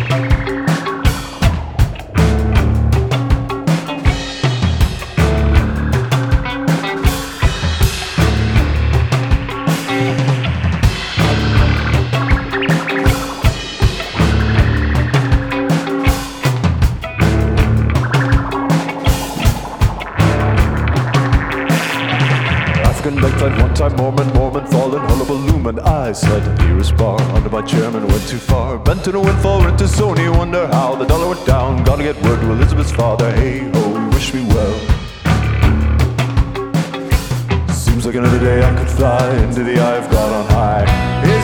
Backlight, one time Mormon, fallen, hullabaloo, and I said, dearest bar, under my chairman went too far, bent in a windfall, rent to Sony, wonder how the dollar went down, gotta get word to Elizabeth's father, hey ho, wish me well. Seems like another day I could fly into the eye of God on high.